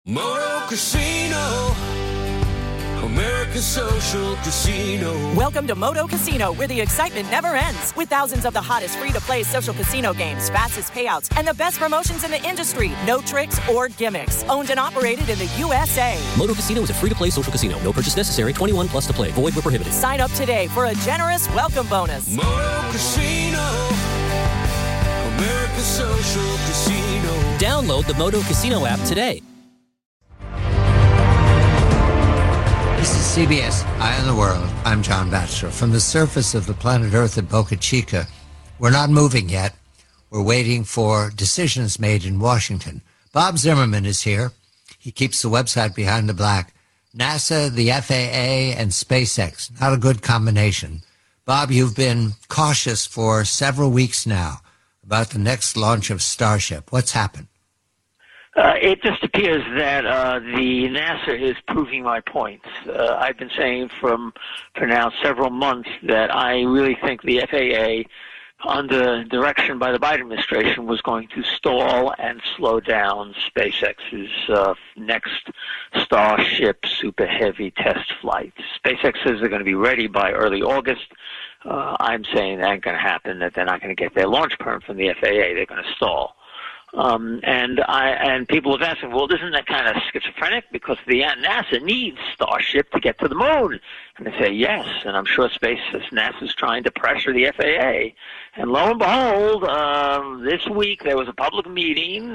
Moto Casino, America's social casino. Welcome to Moto Casino, where the excitement never ends. With thousands of the hottest free-to-play social casino games, fastest payouts, and the best promotions in the industry. No tricks or gimmicks. Owned and operated in the USA. Moto Casino is a free-to-play social casino. No purchase necessary. 21 plus to play. Void where prohibited. Sign up today for a generous welcome bonus. Moto Casino, America's social casino. Download the Moto Casino app today. This is CBS Eye on the World. I'm John Batchelor. From the surface of the planet Earth at Boca Chica, we're not moving yet. We're waiting for decisions made in Washington. Bob Zimmerman is here. He keeps the website Behind the Black. NASA, the FAA, and SpaceX. Not a good combination. Bob, you've been cautious for several weeks now about the next launch of Starship. What's happened? It just appears that the NASA is proving my points. I've been saying for now several months that I really think the FAA, under direction by the Biden administration, was going to stall and slow down SpaceX's next Starship Super Heavy test flight. SpaceX says they're going to be ready by early August. I'm saying that ain't going to happen, that they're not going to get their launch permit from the FAA. They're going to stall. And people have asked me, well, isn't that kind of schizophrenic? Because the NASA needs Starship to get to the moon. And they say yes, and I'm sure NASA's trying to pressure the FAA. And lo and behold, this week there was a public meeting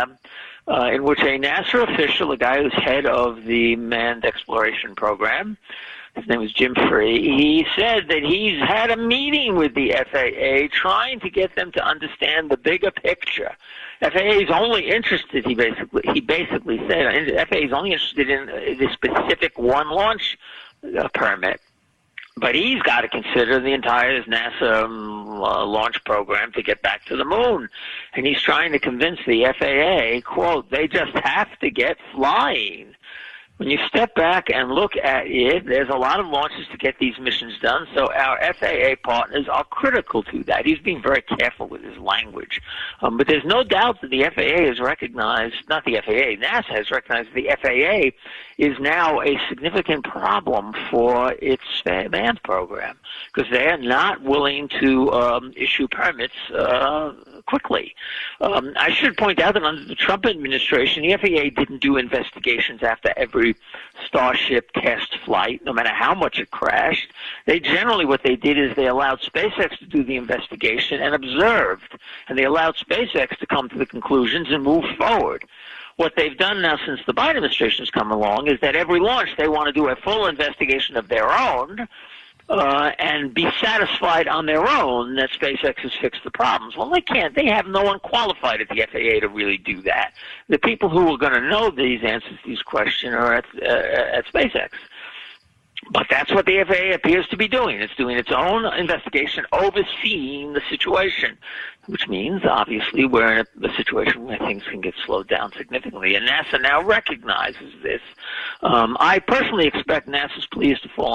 in which a NASA official, a guy who's head of the manned exploration program, his name is Jim Free, he said that he's had a meeting with the FAA trying to get them to understand the bigger picture. FAA is only interested, he basically said, FAA is only interested in the specific one launch permit. But he's got to consider the entire NASA launch program to get back to the moon. And he's trying to convince the FAA, quote, they just have to get flying. When you step back and look at it, there's a lot of launches to get these missions done, so our FAA partners are critical to that. He's being very careful with his language. But there's no doubt that the FAA has recognized, not the FAA, NASA has recognized the FAA is now a significant problem for its manned program, because they're not willing to issue permits quickly. I should point out that under the Trump administration, the FAA didn't do investigations after every Starship test flight, no matter how much it crashed. They generally, what they did is they allowed SpaceX to do the investigation and observed, and they allowed SpaceX to come to the conclusions and move forward. What they've done now since the Biden administration has come along is that every launch they want to do a full investigation of their own, and be satisfied on their own that SpaceX has fixed the problems. Well, they can't. They have no one qualified at the FAA to really do that. The people who are going to know these answers to these questions are at SpaceX. But that's what the FAA appears to be doing. It's doing its own investigation, overseeing the situation, which means, obviously, we're in a situation where things can get slowed down significantly. And NASA now recognizes this. I personally expect NASA's pleas to fall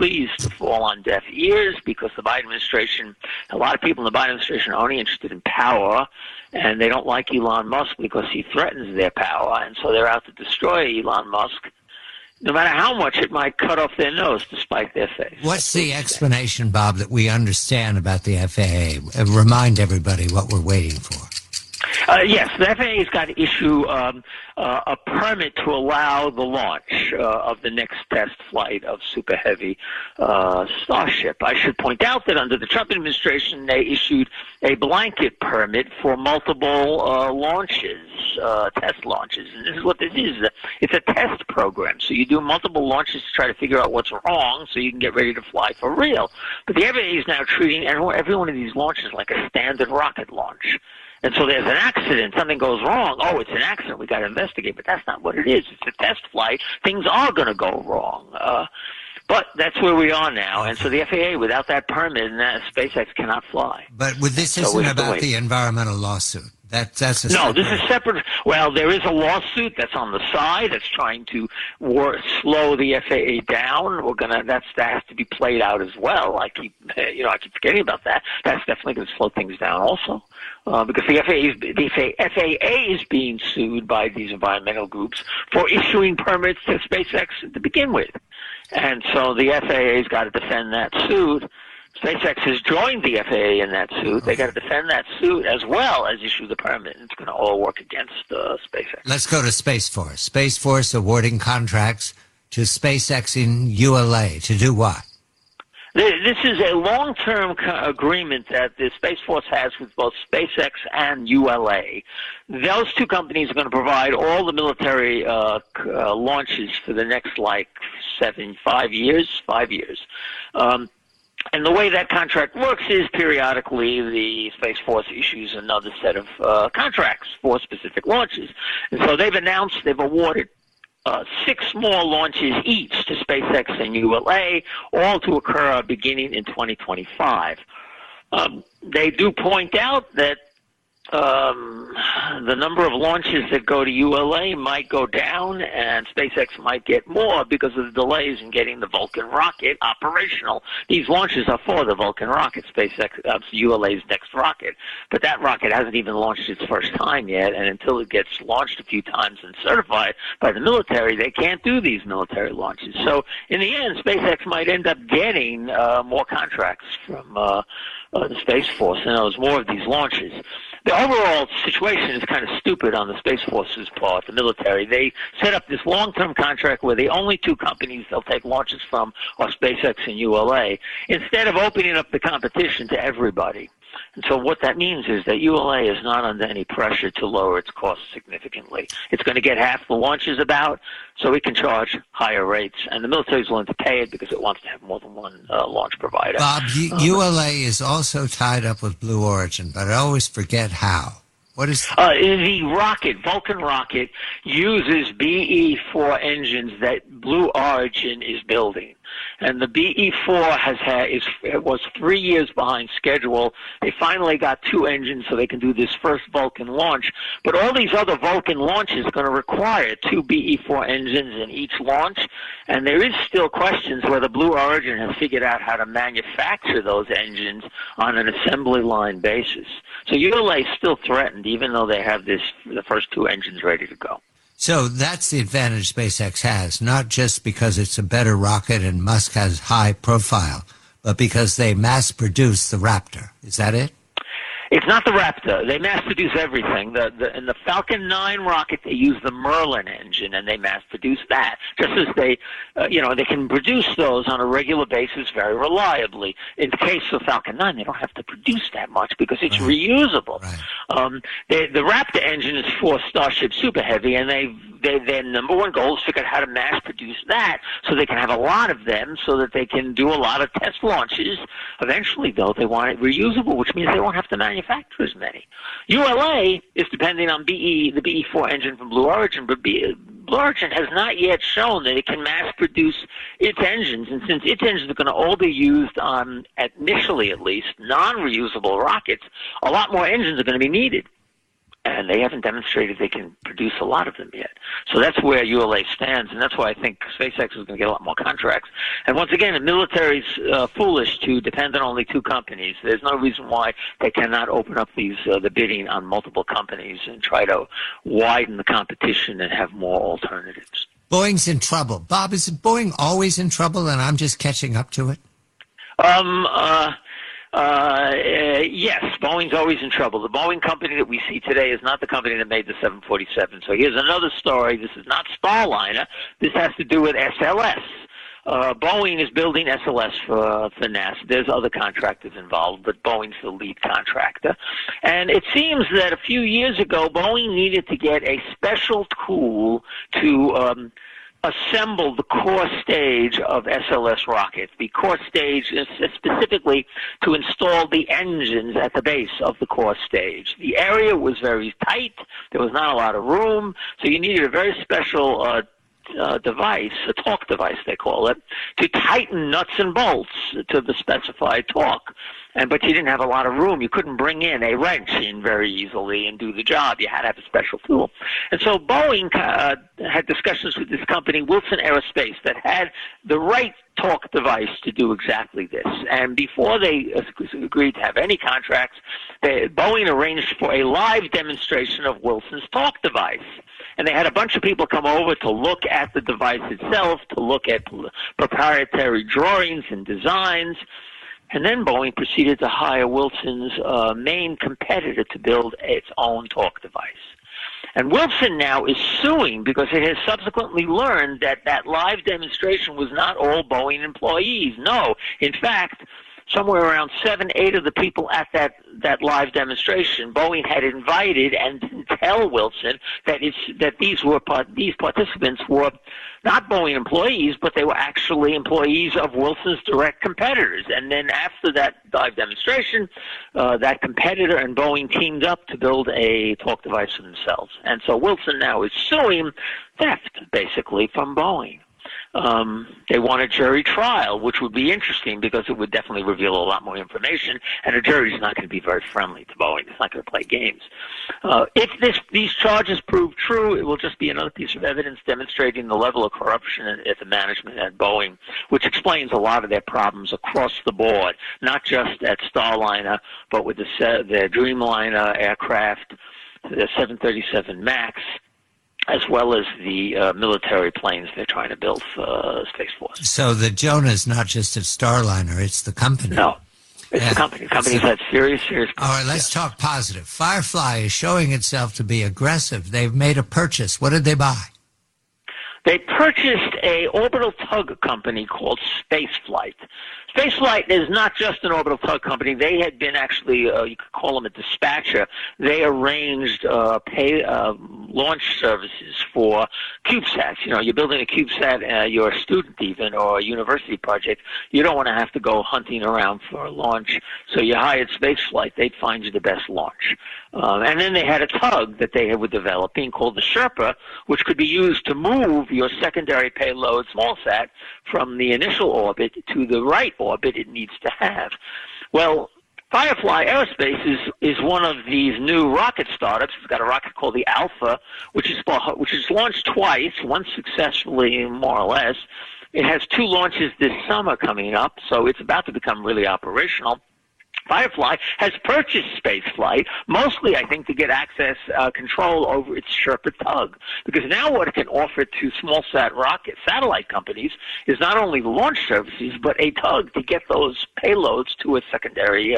on deaf ears, because the Biden administration, a lot of people in the Biden administration are only interested in power, and they don't like Elon Musk because he threatens their power, and so they're out to destroy Elon Musk, no matter how much it might cut off their nose to spite their face. What's the explanation, Bob, that we understand about the FAA? Remind everybody what we're waiting for. Yes, the FAA has got to issue a permit to allow the launch of the next test flight of Super Heavy Starship. I should point out that under the Trump administration, they issued a blanket permit for multiple launches, test launches. And this is what this is. It's a test program. So you do multiple launches to try to figure out what's wrong so you can get ready to fly for real. But the FAA is now treating every one of these launches like a standard rocket launch. And so there's an accident, something goes wrong. Oh, it's an accident, we got to investigate. But that's not what it is. It's a test flight. Things are going to go wrong. But that's where we are now. And so the FAA, without that permit, SpaceX cannot fly. But this isn't about the environmental lawsuit. That's a No, separate... this is separate. Well, there is a lawsuit that's on the side that's trying to slow the FAA down. That has to be played out as well. I keep forgetting about that. That's definitely going to slow things down also, because the FAA is being sued by these environmental groups for issuing permits to SpaceX to begin with, and so the FAA's got to defend that suit. SpaceX has joined the FAA in that suit. They got to defend that suit as well as issue the permit. It's going to all work against SpaceX. Let's go to Space Force. Space Force awarding contracts to SpaceX in ULA to do what? This is a long-term agreement that the Space Force has with both SpaceX and ULA. Those two companies are going to provide all the military launches for the next, 5 years. And the way that contract works is periodically the Space Force issues another set of contracts for specific launches. And so they've awarded 6 more launches each to SpaceX and ULA, all to occur beginning in 2025. They do point out that the number of launches that go to ULA might go down, and SpaceX might get more because of the delays in getting the Vulcan rocket operational. These launches are for the Vulcan rocket, ULA's next rocket, but that rocket hasn't even launched its first time yet, and until it gets launched a few times and certified by the military, they can't do these military launches. So in the end, SpaceX might end up getting more contracts from the Space Force, and there's more of these launches. The overall situation is kind of stupid on the Space Force's part, the military. They set up this long-term contract where the only 2 companies they'll take launches from are SpaceX and ULA, instead of opening up the competition to everybody. And so what that means is that ULA is not under any pressure to lower its costs significantly. It's going to get half the launches about, so it can charge higher rates. And the military is willing to pay it because it wants to have more than one launch provider. Bob, ULA is also tied up with Blue Origin, but I always forget how. What is the rocket, Vulcan rocket, uses BE-4 engines that Blue Origin is building. And the BE-4 was 3 years behind schedule. They finally got 2 engines so they can do this first Vulcan launch. But all these other Vulcan launches are going to require 2 BE-4 engines in each launch. And there is still questions whether Blue Origin has figured out how to manufacture those engines on an assembly line basis. So ULA is still threatened, even though they have the first 2 engines ready to go. So that's the advantage SpaceX has, not just because it's a better rocket and Musk has high profile, but because they mass-produce the Raptor. Is that it? It's not the Raptor. They mass-produce everything. In the Falcon 9 rocket, they use the Merlin engine, and they mass-produce that. Just as they can produce those on a regular basis very reliably. In the case of Falcon 9, they don't have to produce that much because it's reusable. Right. The Raptor engine is for Starship Super Heavy, and their number one goal is to figure out how to mass-produce that so they can have a lot of them so that they can do a lot of test launches. Eventually, though, they want it reusable, which means they won't have to manufacture as many. ULA is depending on the BE-4 engine from Blue Origin, but Blue Origin has not yet shown that it can mass-produce its engines, and since its engines are going to all be used on, initially at least, non-reusable rockets, a lot more engines are going to be needed. And they haven't demonstrated they can produce a lot of them yet. So that's where ULA stands, and that's why I think SpaceX is going to get a lot more contracts. And once again, the military's foolish to depend on only 2 companies. There's no reason why they cannot open up the bidding on multiple companies and try to widen the competition and have more alternatives. Boeing's in trouble. Bob, is Boeing always in trouble and I'm just catching up to it? Yes, Boeing's always in trouble. The Boeing company that we see today is not the company that made the 747. So here's another story. This is not Starliner. This has to do with SLS. Boeing is building SLS for NASA. There's other contractors involved, but Boeing's the lead contractor. And it seems that a few years ago, Boeing needed to get a special tool to assemble the core stage of SLS rockets. The core stage is specifically to install the engines at the base of the core stage. The area was very tight. There was not a lot of room, so you needed a very special device, a torque device they call it, to tighten nuts and bolts to the specified torque. but you didn't have a lot of room. You couldn't bring in a wrench in very easily and do the job. You had to have a special tool. And so Boeing had discussions with this company, Wilson Aerospace, that had the right torque device to do exactly this. And before they agreed to have any contracts, Boeing arranged for a live demonstration of Wilson's torque device. And they had a bunch of people come over to look at the device itself, to look at proprietary drawings and designs. And then Boeing proceeded to hire Wilson's main competitor to build its own torque device. And Wilson now is suing because it has subsequently learned that that live demonstration was not all Boeing employees. No, in fact, somewhere around 7-8 of the people at that live demonstration, Boeing had invited and didn't tell Wilson that these participants were not Boeing employees, but they were actually employees of Wilson's direct competitors. And then after that live demonstration, that competitor and Boeing teamed up to build a torque device for themselves. And so Wilson now is suing theft, basically, from Boeing. They want a jury trial, which would be interesting because it would definitely reveal a lot more information, and a jury's not going to be very friendly to Boeing. It's not going to play games. If these charges prove true, it will just be another piece of evidence demonstrating the level of corruption at the management at Boeing, which explains a lot of their problems across the board, not just at Starliner, but with the Dreamliner aircraft, the 737 MAX, as well as the military planes they're trying to build for Space Force. So the Jonah is not just at Starliner, it's the company. No, it's the company. The company's had serious problems. All right, let's talk positive. Firefly is showing itself to be aggressive. They've made a purchase. What did they buy? They purchased a orbital tug company called Spaceflight. Spaceflight is not just an orbital tug company. They had been actually, you could call them a dispatcher. They arranged launch services for CubeSats. You know, you're building a CubeSat, you're a student even, or a university project. You don't want to have to go hunting around for a launch. So you hired Spaceflight. They'd find you the best launch. And then they had a tug that they were developing called the Sherpa, which could be used to move your secondary payload smallsat from the initial orbit to the right orbit it needs to have. Well, Firefly Aerospace is one of these new rocket startups. It's got a rocket called the Alpha, which is launched twice, once successfully, more or less. It has 2 launches this summer coming up, so it's about to become really operational. Firefly has purchased Spaceflight, mostly, I think, to get access, control over its Sherpa tug. Because now what it can offer to small satellite companies is not only launch services, but a tug to get those payloads to a secondary,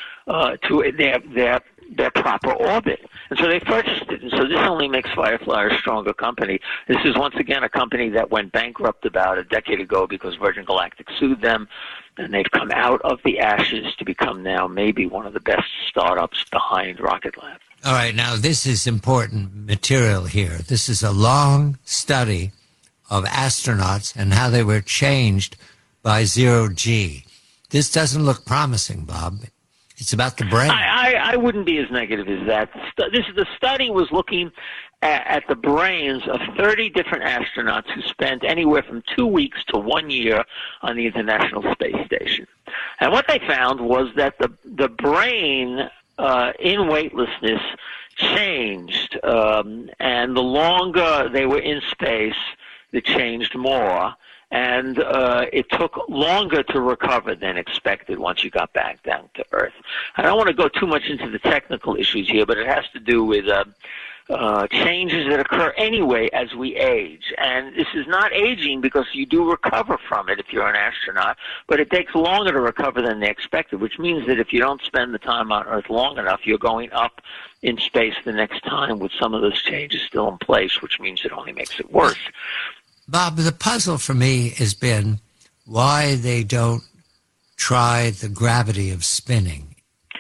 to their proper orbit. And so they purchased it. And so this only makes Firefly a stronger company. This is, once again, a company that went bankrupt about a decade ago because Virgin Galactic sued them. And they've come out of the ashes to become now maybe one of the best startups behind Rocket Lab. All right, now this is important material here. This is a long study of astronauts and how they were changed by zero-G. This doesn't look promising, Bob. It's about the brain. I wouldn't be as negative as that. The study was looking at the brains of 30 different astronauts who spent anywhere from 2 weeks to 1 year on the International Space Station. And what they found was that the brain in weightlessness changed, and the longer they were in space, it changed more. And it took longer to recover than expected once you got back down to Earth. I don't want to go too much into the technical issues here, but it has to do with changes that occur anyway as we age. And this is not aging because you do recover from it if you're an astronaut, but it takes longer to recover than they expected, which means that if you don't spend the time on Earth long enough, you're going up in space the next time with some of those changes still in place, which means it only makes it worse. Bob, the puzzle for me has been why they don't try the gravity of spinning.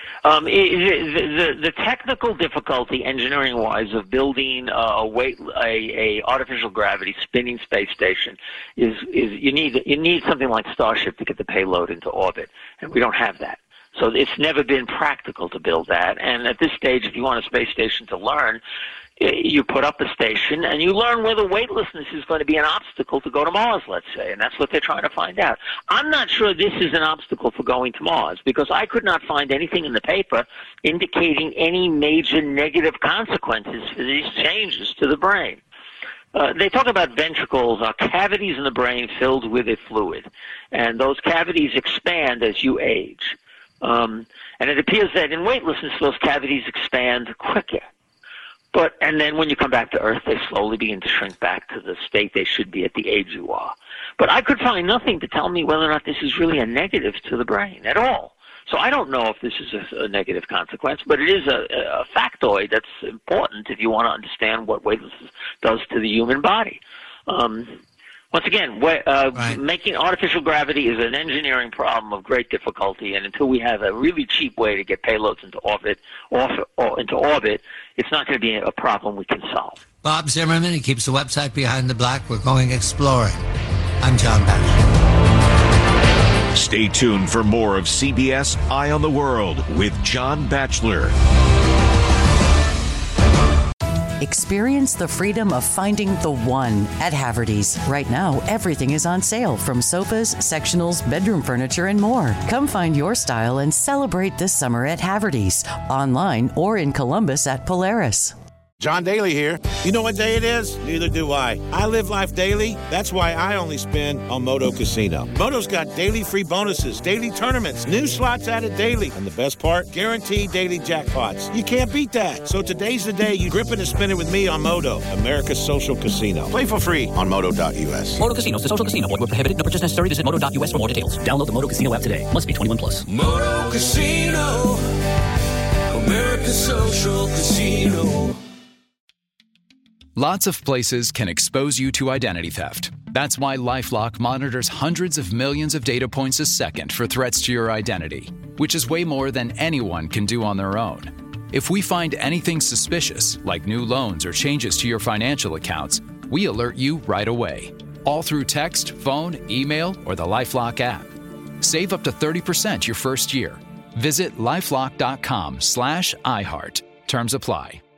The technical difficulty, engineering-wise, of building a artificial gravity spinning space station is you need something like Starship to get the payload into orbit, and we don't have that. So it's never been practical to build that. And at this stage, if you want a space station to learn, you put up a station and you learn whether weightlessness is going to be an obstacle to go to Mars, let's say, and that's what they're trying to find out. I'm not sure this is an obstacle for going to Mars because I could not find anything in the paper indicating any major negative consequences for these changes to the brain. They talk about ventricles are cavities in the brain filled with a fluid, and those cavities expand as you age. And it appears that in weightlessness, those cavities expand quicker. And then when you come back to Earth, they slowly begin to shrink back to the state they should be at the age you are. But I could find nothing to tell me whether or not this is really a negative to the brain at all. So I don't know if this is a negative consequence, but it is a factoid that's important if you want to understand what weightlessness does to the human body. Once again, making artificial gravity is an engineering problem of great difficulty, and until we have a really cheap way to get payloads into orbit, it's not going to be a problem we can solve. Bob Zimmerman, he keeps the website Behind the Black. We're going exploring. I'm John Batchelor. Stay tuned for more of CBS Eye on the World with John Batchelor. Experience the freedom of finding the one at Haverty's. Right now, everything is on sale, from sofas, sectionals, bedroom furniture, and more. Come find your style and celebrate this summer at Haverty's, online or in Columbus at Polaris. John Daly here. You know what day it is? Neither do I. I live life daily. That's why I only spin on Moto Casino. Moto's got daily free bonuses, daily tournaments, new slots added daily. And the best part? Guaranteed daily jackpots. You can't beat that. So today's the day you grip it and spin it with me on Moto, America's social casino. Play for free on Moto.us. Moto Casino, the social casino. Void where prohibited. No purchase necessary. Visit Moto.us for more details. Download the Moto Casino app today. Must be 21 plus. Moto Casino, America's social casino. Lots of places can expose you to identity theft. That's why LifeLock monitors hundreds of millions of data points a second for threats to your identity, which is way more than anyone can do on their own. If we find anything suspicious, like new loans or changes to your financial accounts, we alert you right away, all through text, phone, email, or the LifeLock app. Save up to 30% your first year. Visit LifeLock.com/iHeart. Terms apply.